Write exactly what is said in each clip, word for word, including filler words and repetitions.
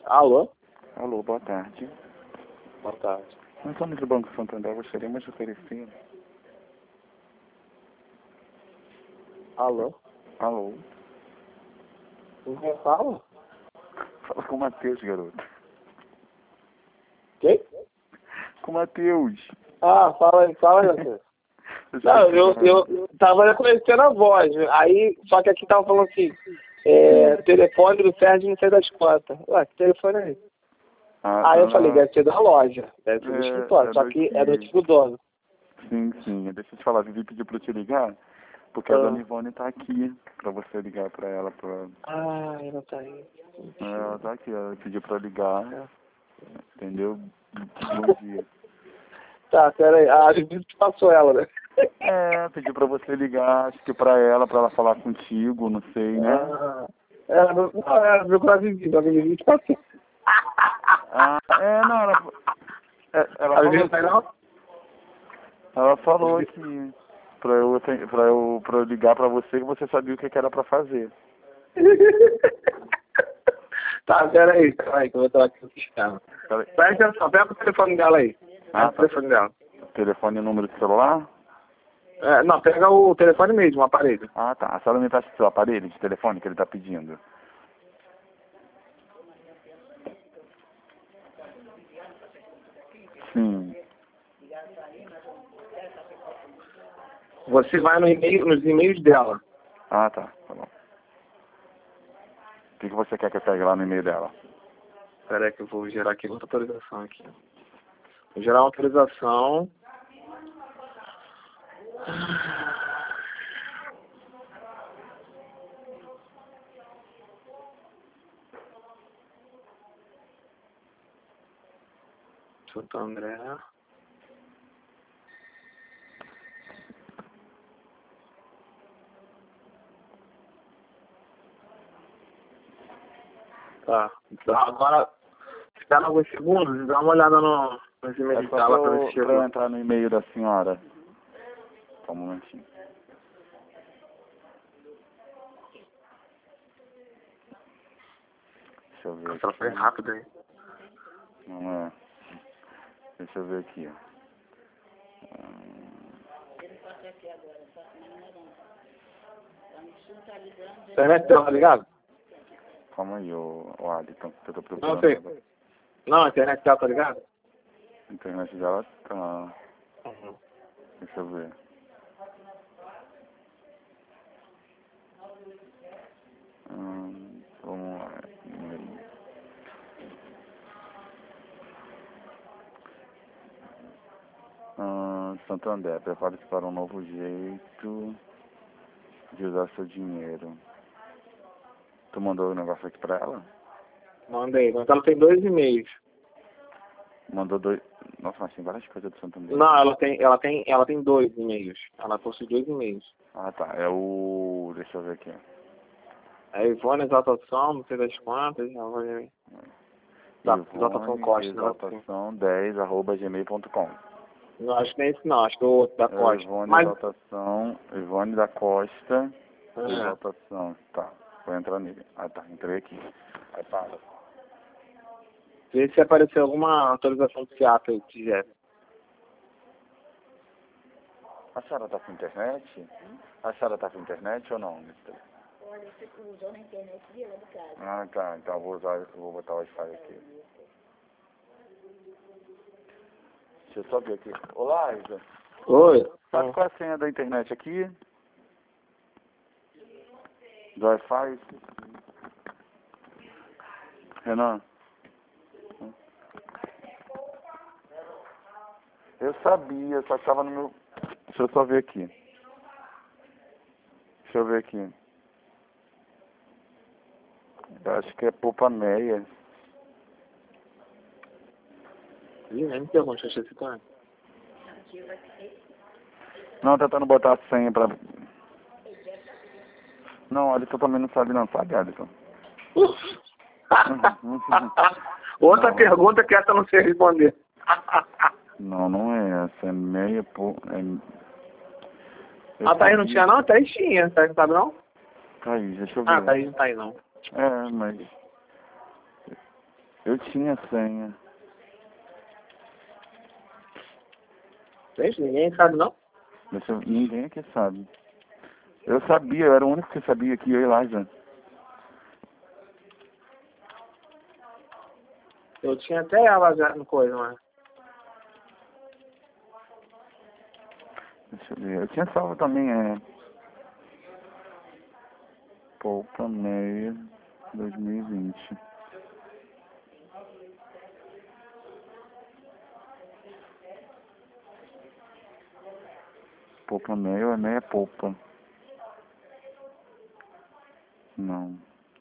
Alô? Alô, boa tarde. Boa tarde. Nós somos do Banco Santander, gostaríamos de oferecer. Alô? Alô? Quem fala? Fala com o Matheus, garoto. Quem? Com o Matheus. Ah, fala aí, fala aí, Matheus. Não, eu, eu, eu tava reconhecendo a voz, aí, só que aqui tava falando assim, é, telefone do Sérgio não sei das quantas. Ué, que telefone é esse? Ah, Aí eu ah, falei, deve ser da loja, deve ser do é, escritório, é só do que que- é do antigo dono. Sim, sim. Deixa eu te falar, a Vivi pediu pra eu te ligar, porque a Ah. dona Ivone tá aqui, pra você ligar pra ela. Pra... Ah, ela tá aí. Ela tá aqui, ela pediu pra eu ligar, entendeu? Bom dia. Tá, pera aí, a Vivi te passou ela, né? É, pediu pra você ligar, acho que pra ela, pra ela falar contigo, não sei, né? Ah, ela não, não, ela viu com a Vivi, a Vivi te passou. Ah, é, não, ela... é, ela A Vivi falou, não tá aí não? ela falou que pra eu, te- pra, eu, pra eu ligar pra você que você sabia o que que era pra fazer. Tá, pera aí, pera aí, que eu vou entrar aqui no sistema. Pera- Presta atenção, pega o telefone dela aí. Pega Ah, o tá. telefone dela. Telefone e número de celular? É, não, pega o telefone mesmo, o aparelho. Ah, tá. A senhora me passa o seu aparelho de telefone que ele tá pedindo. Sim. Você vai no e-mail, nos e-mails dela. Ah, tá. Tá bom. O que que você quer que eu pegue lá no e-mail dela? Pera aí que eu vou gerar aqui outra autorização aqui. Vou gerar uma autorização. Santo André. Tá. Então, agora, espera alguns segundos e dá uma olhada no, nos É e-mails só dela pra pra ver eu, se pra eu chegou. entrar no e-mail da senhora. Só um momentinho. Deixa eu ver Nossa, ela foi aqui. rápida, hein? Não é. Deixa eu ver aqui, ó. Hum, Internet dela, tá ligado? Calma aí, ô, ô Alisson, que eu tô Não, procurando. sei. agora. Não, a internet dela, tá ligado? A internet dela tá... Uhum. Deixa eu ver. Hum, vamos lá. E-mail. Hum, Santander, prepare-se para um novo jeito de usar seu dinheiro. Tu mandou o negócio aqui pra ela? Mandei, mas ela tem dois e-mails. Mandou dois... Nossa, mas tem várias coisas do Santander. Não, ela tem, ela tem, ela tem dois e-mails. Ela possui dois e-mails. Ah, tá. É o... Deixa eu ver aqui. É Ivone Exaltação, não sei das quantas. Ivone Exaltação Costa, né? Exaltação dez arroba gmail ponto com. Não, acho que nem esse não, acho que é o outro da É Costa. Ivone Mas, Exaltação, Ivone da Costa, é, Exaltação. Tá, vou entrar nele. Ah, tá, entrei aqui. Aí para. vê se apareceu alguma autorização do Fiat aí, que tiver. A senhora tá com internet? A senhora tá com internet ou não? Olha, você usou na internet de lá do caso. Ah, tá. Então eu vou usar, eu vou botar o Wi-Fi aqui. Deixa eu só ver aqui. Olá, Isa. Oi? Sabe qual é a senha da internet aqui? Do Wi-Fi? Renan? Eu sabia, só que tava no meu... Deixa eu só ver aqui. Deixa eu ver aqui. Eu acho que é Poupa Meia. Ih, nem me pergunte, achei esse cara. Não, tentando botar a senha pra... Não, Alisson também não sabe não, sabe, Alisson? Outra Não. pergunta que essa não sei responder. Não, não é essa. É meia... Po... É... Eu A Thaís não sabia. tinha não? A Thaís tinha, Thaís não sabe não? Thaís, deixa eu ver. Ah, a Thaís não tá aí não. É, mas... Eu tinha senha. Gente, ninguém sabe não? Deixa eu... Ninguém aqui sabe. Eu sabia, eu era o único que sabia que eu e Liza. Eu tinha até ela já no coisa, mano. Deixa eu ver. Eu tinha salvo também, é... Poupa Meia dois mil e vinte. Poupa Meia ou é Meia Poupa? Não.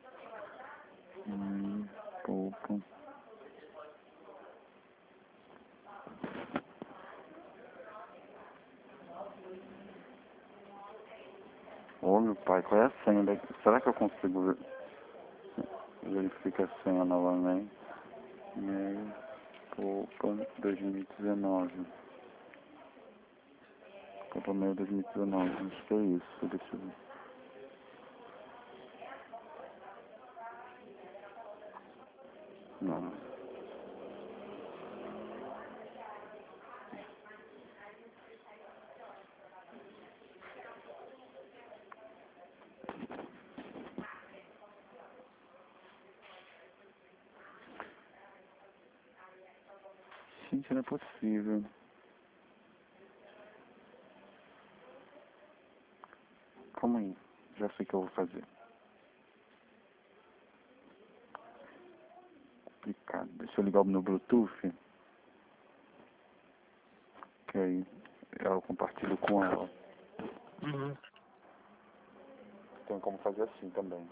Hum, poupa. Ô meu pai, qual é a senha daqui? Será que eu consigo ver? Verificar a senha novamente? Meia Poupa dois mil e dezenove. Poupa Meia dois mil e dezenove. Acho que é isso. Deixa eu ver. Não. Gente, não é possível. Calma aí. Já sei o que eu vou fazer. Complicado. Deixa eu ligar o meu Bluetooth. Que aí eu compartilho com ela. Uhum. Tem como fazer assim também.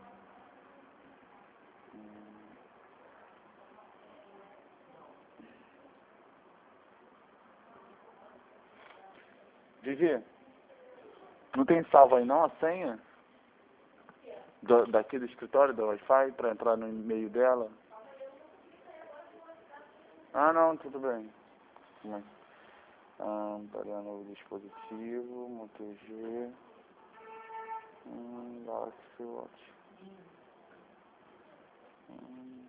Vivi, não tem salvo aí não a senha? Do, daqui do escritório, do Wi-Fi, pra entrar no e-mail dela? Ah, não, tudo bem. Tudo bem. Ah, para novo dispositivo, Moto G. Hum, Galaxy Watch. Hum.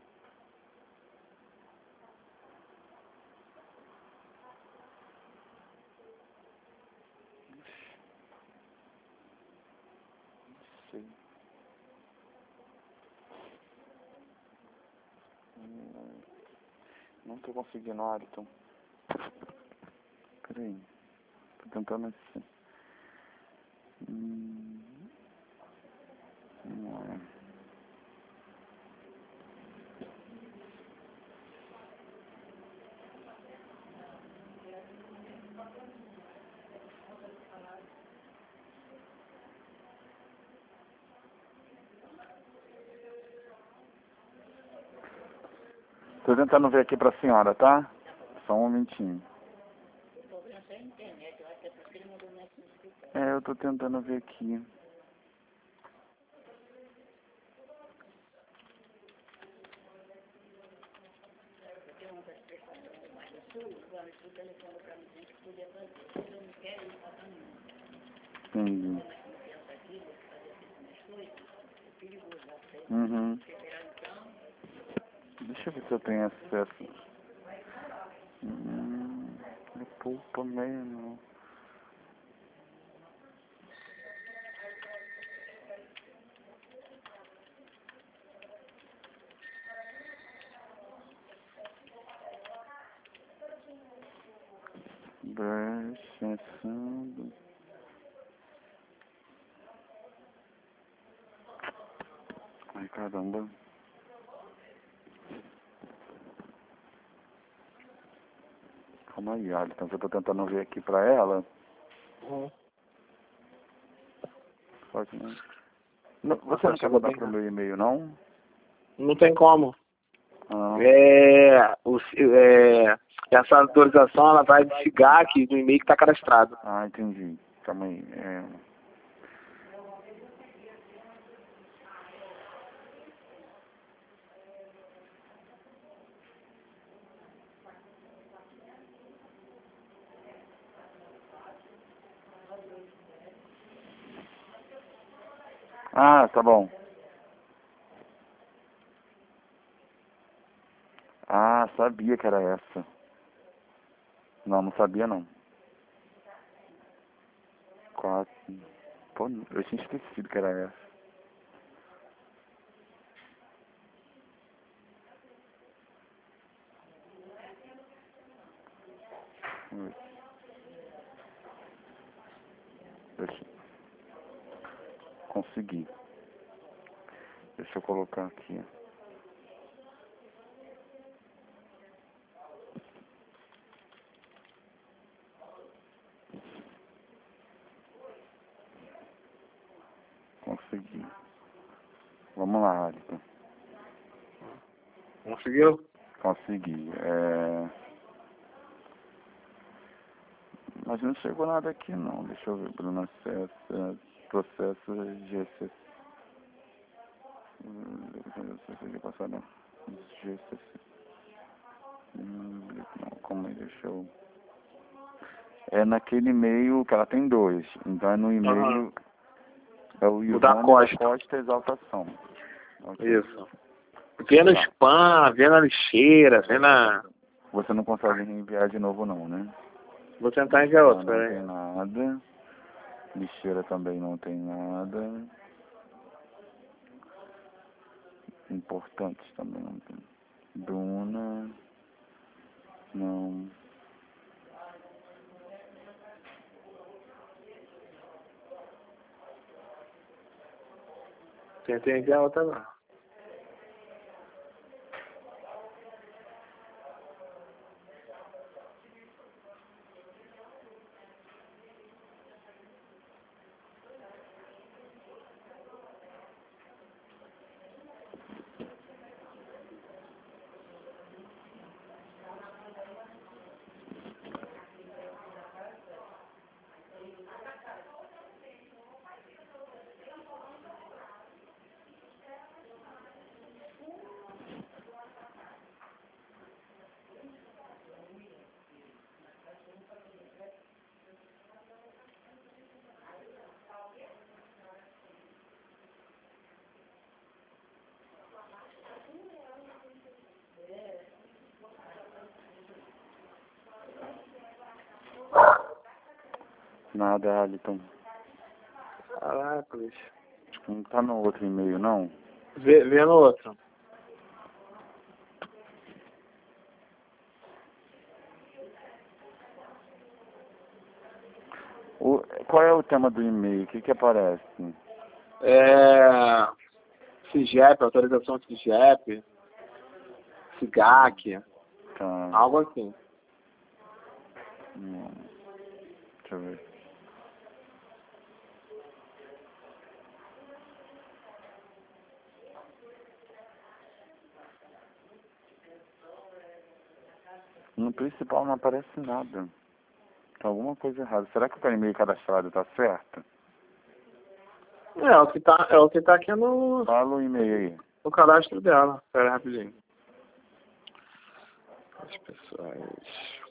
Não sei. Hum, não tô conseguindo, Ayrton. Peraí. Tô tentando assim. Hum, não é. Tô tentando ver aqui pra senhora, tá? Só um momentinho. O problema é a internet, eu acho que é porque ele mandou mensagem no escritório. É, eu tô tentando ver aqui. Eu tenho uma das pessoas mais do sul, quando o telefone para mim, gente que podia fazer. Eu não quero ir para caminho. Entendi. Mas como criança aqui, vou fazer assim minhas coisas, é perigoso, dá pra você Uhum. esperar então. Deixa eu ver se eu tenho acesso. Hum, é poupa mesmo. Acessando. Ai, caramba. Calma aí, Alisson. Eu tô tentando ver aqui pra ela. Uhum. Só que não. Não, você não quer Chegou mandar bem, pro né? meu e-mail, não? Não tem como. Ah, É, o, é, essa autorização ela vai de S I G A C no e-mail que está cadastrado. ah, entendi. Calma aí. É... Ah, tá bom. Ah, sabia que era essa. Não, não sabia não. Quatro. Pô, eu tinha esquecido que era essa. Deixa. Consegui. Deixa eu colocar aqui. Consegui. Vamos lá, Alito. Conseguiu? Consegui. É... Mas não chegou nada aqui não. Deixa eu ver. Bruno Acesso, processo G C C. Passado G C C. Não, como é? Deixa eu... É naquele e-mail que ela tem dois. Então é no e-mail... Uhum. É o O da Ivone Costa. da Costa Exaltação. Okay. Isso. Vê no spam, vê na lixeira, vê na... Você não consegue reenviar de novo não, né? Vou tentar enviar outro, Não peraí. tem nada. Lixeira também não tem nada. Importantes também não tem. Bruna. Não. Tentei enviar outra agora. Nada, Aliton. Caraca, bicho. Não tá no outro e-mail, não? Vê, vê no outro. O, qual é o tema do e-mail? O que que aparece? É... CIGEP, autorização CIGEP, SIGAC, Tá. algo assim. Hum, deixa eu ver. No principal não aparece nada. Tem alguma coisa errada. Será que o e-mail cadastrado tá certo? É, o que tá, é o que tá aqui no, Fala o e-mail aí. no cadastro dela. Espera aí, rapidinho. As pessoas...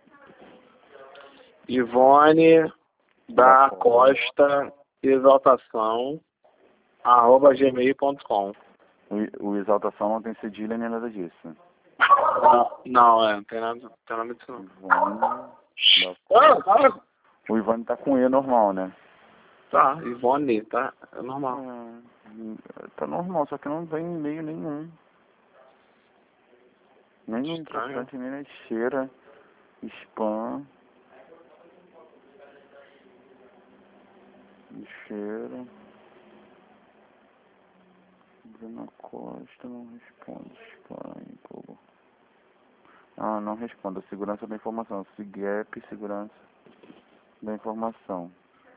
Ivone da Costa Exaltação arroba gmail ponto com. O, o Exaltação não tem cedilha nem nada disso. Não, não, é, não tem nada, não tem nada disso não. Ivone da Ah, ah, O Ivone tá com E normal, né? tá, Ivone, tá, é normal. É, tá normal, só que não vem e-mail nenhum. Nem no Estranho. importante, nem na lixeira. Spam. Lixeira. Bruna Costa não responde. Spam. Pô. Ah, não responde. Segurança da informação. SIGEP, segurança da informação.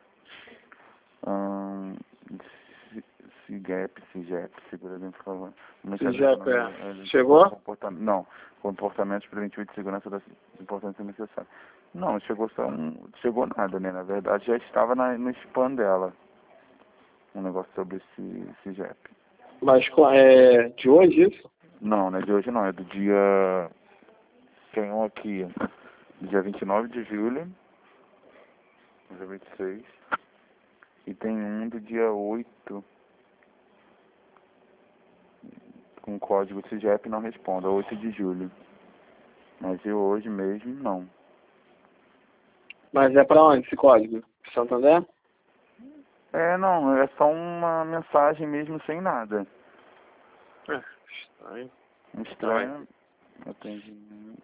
Hum, SIGEP, SIGEP, segurança da informação. SIGEP, é. Chegou? Comportamento, não, comportamentos preventivos de segurança da importância necessária. Não, chegou só um, chegou nada, né? Na verdade já estava na, no spam dela. Um negócio sobre esse SIGEP. Mas é de hoje isso? Não, não é de hoje não, é do dia... Tem um aqui, do dia vinte e nove de julho, dia vinte e seis, e tem um do dia oito, com código SIGEP não responda, oito de julho. Mas eu hoje mesmo não. Mas é pra onde esse código? Santander? É, não, é só uma mensagem mesmo sem nada. É, estranho. Estranho. Atendimento.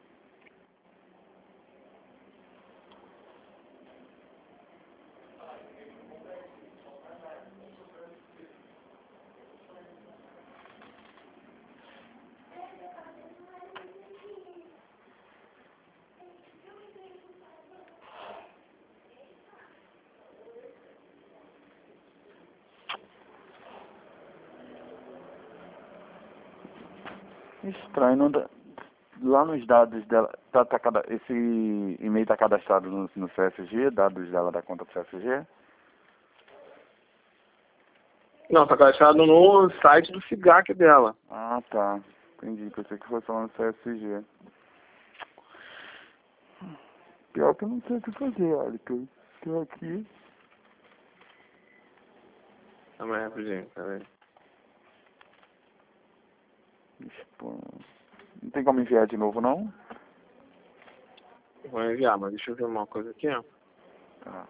Estranho, não dá. Lá nos dados dela, tá, tá, cada- esse e-mail está cadastrado no, no C S G, dados dela da conta do C S G? Não, tá cadastrado no site do SIGAC dela. Ah, tá. Entendi. Pensei que fosse lá no C S G. Pior que eu não sei o que fazer, olha, que eu tô aqui. Calma aí, rapidinho, peraí. Expo- Não tem como enviar de novo, não? Vou enviar, mas deixa eu ver uma coisa aqui, ó. Tá.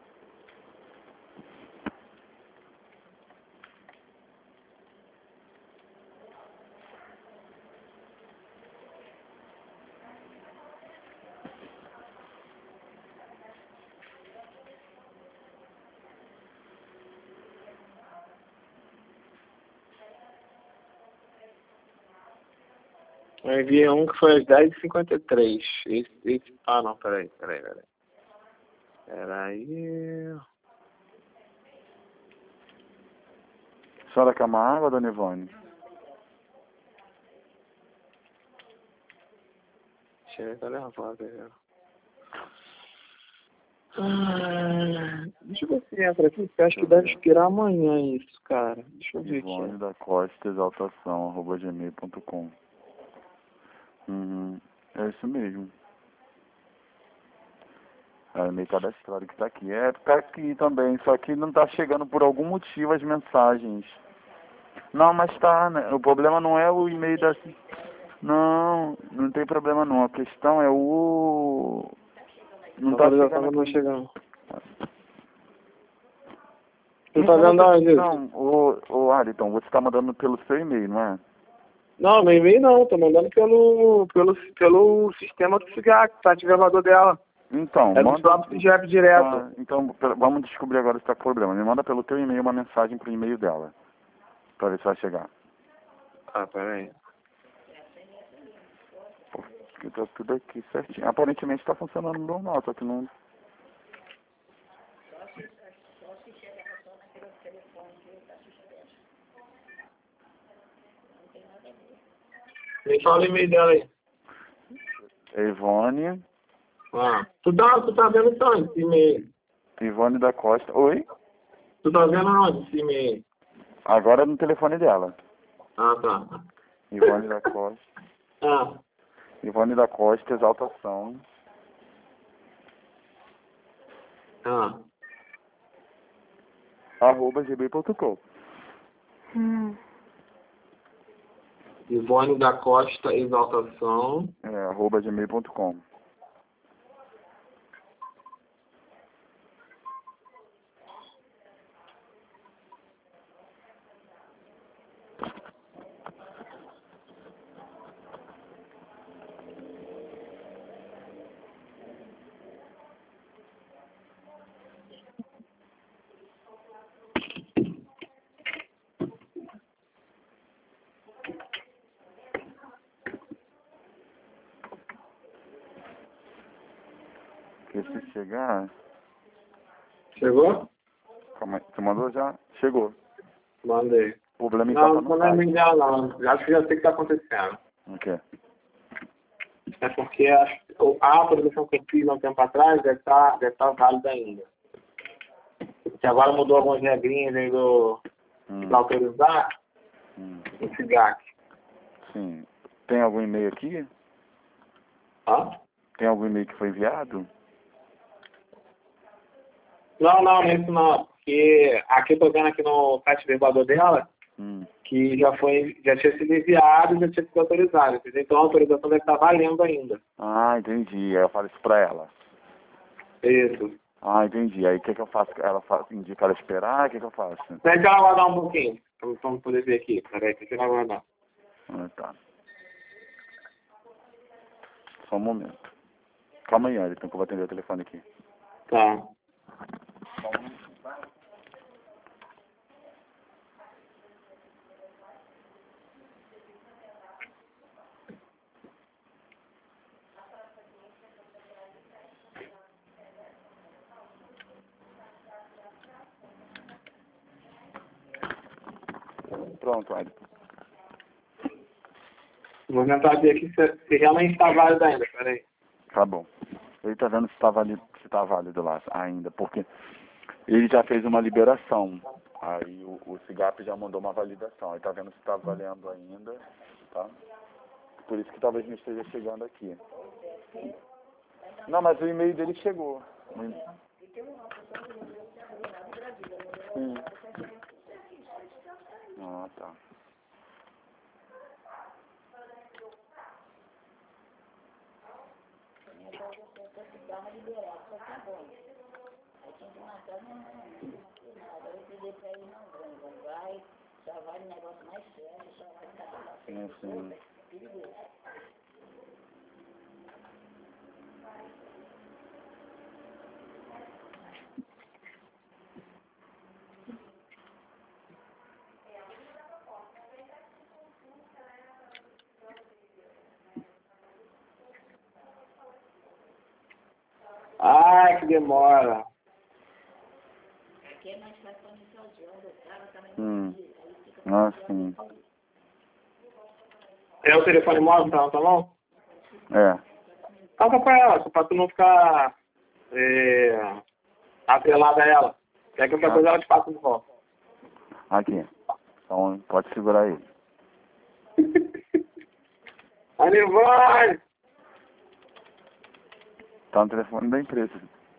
Eu enviei um que foi às dez e cinquenta e três. Esse, esse... Ah, não, peraí, peraí, peraí. Peraí... A senhora quer uma água, dona Ivone? Deixa eu ver, tá nervosa aí, ó. Ah, deixa eu ver se entra aqui, porque eu acho que deve expirar amanhã isso, cara. Deixa eu ver aqui, Ivone ó. da Costa, exaltação, arroba gmail ponto com. Uhum. É isso mesmo. É o e-mail cadastrado que tá aqui. É, tá aqui também, só que não tá chegando por algum motivo as mensagens. Não, mas tá, né? O problema não é o e-mail da... Não, não tem problema não. A questão é o... Não A tá atualização chegando não tá aqui. chegando. Tu Me tá fala vendo outra- onde isso? Não, ô, ô Ariton, você tá mandando pelo seu e-mail, não é? Não, meu e-mail não, tô mandando pelo, pelo, pelo sistema do SIGAC, site gravador dela. Então, É do manda... próprio SIGAP direto. Ah, então, pera- vamos descobrir agora se tá com problema. Me manda pelo teu e-mail uma mensagem pro e-mail dela. Pra ver se vai chegar. Ah, peraí. Porque tá tudo aqui certinho. Aparentemente tá funcionando normal, só que não... Me fala o e-mail dela aí. Ivone... Ah, tu tá, tu tá vendo onde esse e-mail? Ivone da Costa... Oi? Tu tá vendo onde esse e-mail? Agora é no telefone dela. Ah, tá. Ivone da Costa... Ah, Ivone da Costa, exaltação... ah. arroba gmail ponto com. Ivone da Costa, exaltação. É, arroba gmail ponto com. Porque se chegar... Chegou? Calma aí. Você mandou já? Chegou. Mandei. O problema então Não, tá não no tô na site. minha não. Acho que já sei o que tá acontecendo. O quê? É porque acho, a atualização que eu fiz há um tempo atrás deve estar deve tá válida ainda. Porque agora mudou algumas regrinhas aí do Hum. pra autorizar Hum. o SIGAC. Sim. Tem algum e-mail aqui? Hã? Tem algum e-mail que foi enviado? Não, não, não é isso não. Porque aqui eu tô vendo aqui no site do gravador dela, Hum. que já foi, já tinha sido enviado e já tinha sido autorizado, entendeu? Então a autorização deve estar valendo ainda. Ah, entendi. Aí eu falo isso pra ela. Isso. Ah, entendi. Aí o que que eu faço? Ela fala, indica ela esperar? O que que eu faço? Deixa ela aguardar um pouquinho, pra pra poder ver aqui. Peraí, deixa ela aguardar. Ah, tá. Só um momento. Calma aí, Elton, que eu vou atender o telefone aqui. Tá. Pronto, Elton. Vou tentar ver aqui se, se realmente está válido ainda, peraí. Tá bom. Ele tá vendo se tá válido, se tá válido lá ainda, porque ele já fez uma liberação. Aí o, o SIGAP já mandou uma validação. Ele tá vendo se tá valendo ainda, tá? Por isso que talvez não esteja chegando aqui. Não, mas o e-mail dele chegou. Sim. Ah, tá. Sim, sim. Ai, que demora. Hum. Ah, sim. É o telefone móvel, tá, tá bom? É. Passa pra ela, só pra tu não ficar é, atrelado a ela. Quer que qualquer Ah. coisa ela te passa de volta. Aqui. Então pode segurar ele. Anivone! Tá no telefone da empresa.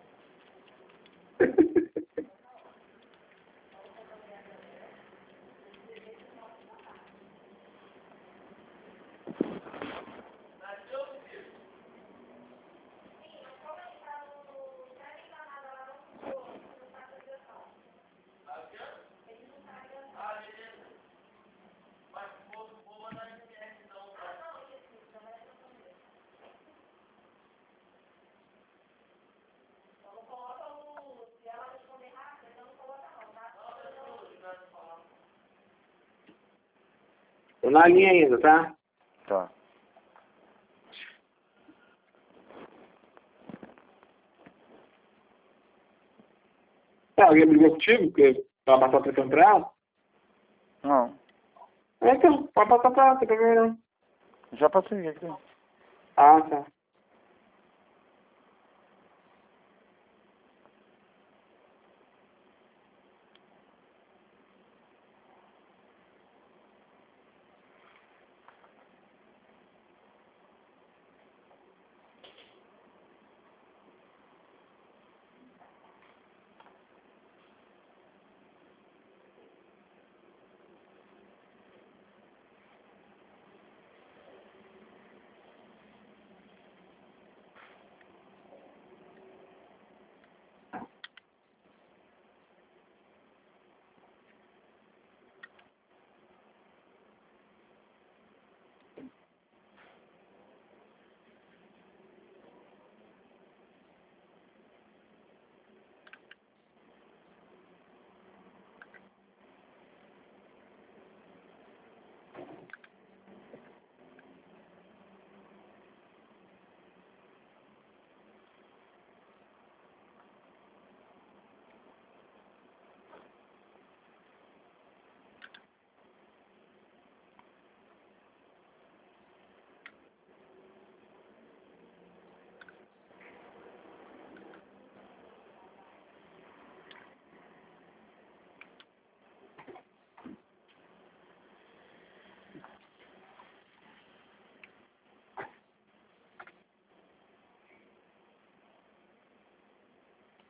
Tô na linha ainda, tá? Tá. É, alguém brigou contigo, porque ela passou a atenção pra ela? Não. É, então, pode passar pra ela, não tem problema não. Já passei aqui. Ah, tá.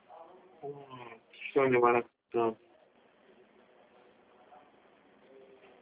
Hum, que sonho maravilhoso.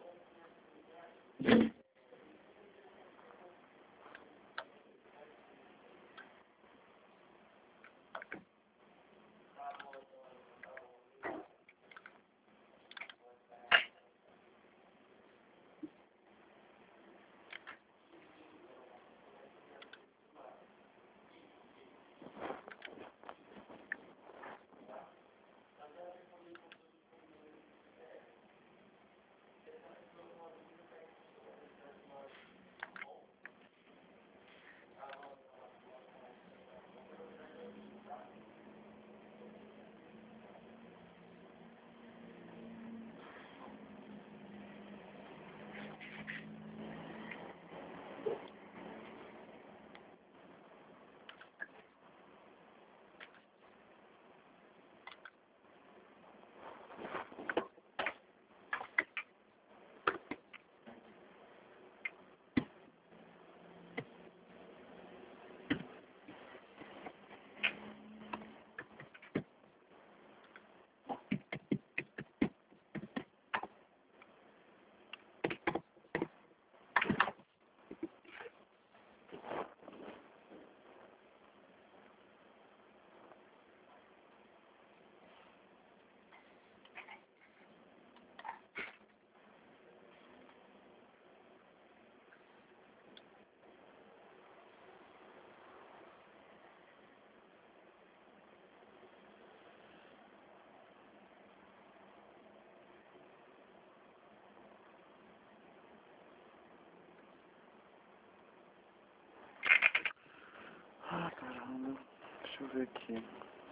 ver aqui.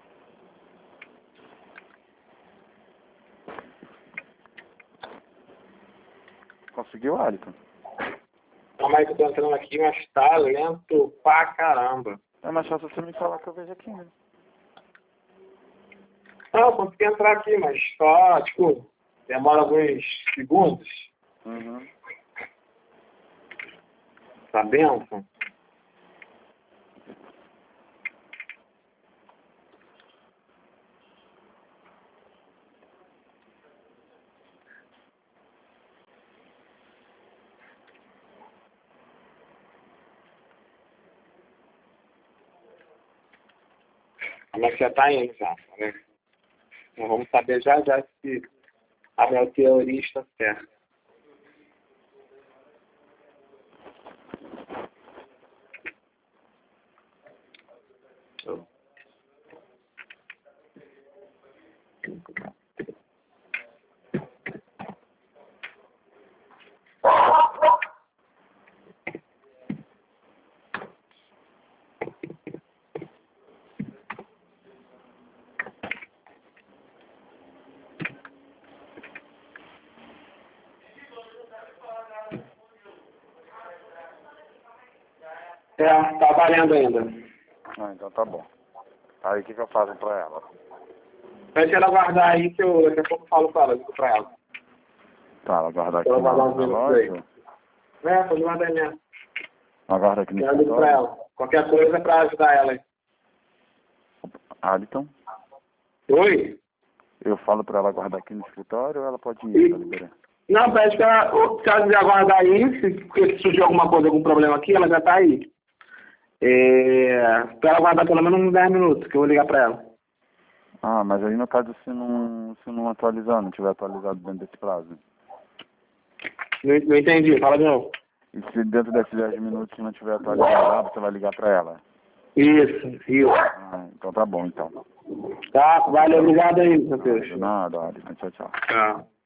Conseguiu, Alisson? Calma aí que eu tô entrando aqui, mas tá lento pra caramba. É mais fácil você me falar que eu vejo aqui, né? Não, eu consegui entrar aqui, mas só, tipo, demora alguns segundos. Uhum. Tá benção? Como é que já tá indo, já, né? Então vamos saber já já se a minha teoria está certa. É, tá valendo ainda. Ah, então tá bom. Aí o que que eu faço pra ela? Pede ela guardar aí que eu daqui a pouco falo pra ela, digo pra ela. Tá, ela guarda aqui Ela na, guardar uns na minutos aí. loja? É, pode guardar aí mesmo. Ela guarda aqui no Eu digo pra escritório? ela. Qualquer coisa é pra ajudar ela aí. Alisson? Oi? Eu falo pra ela guardar aqui no escritório ou ela pode ir pra liberar? Não, pede que ela, se ela quiser guardar aí, se, porque se surgir alguma coisa, algum problema aqui, ela já tá aí. É, pra ela guardar pelo menos uns dez minutos, que eu vou ligar pra ela. Ah, mas aí no caso se não, se não atualizar, não tiver atualizado dentro desse prazo. Não, não entendi, fala de novo. E se dentro desses dez minutos não tiver atualizado, ah, você vai ligar pra ela? Isso, isso. Ah, então tá bom, então. Tá, valeu, obrigado aí, meu Deus. De nada, Alisson. Tchau, tchau. Tchau.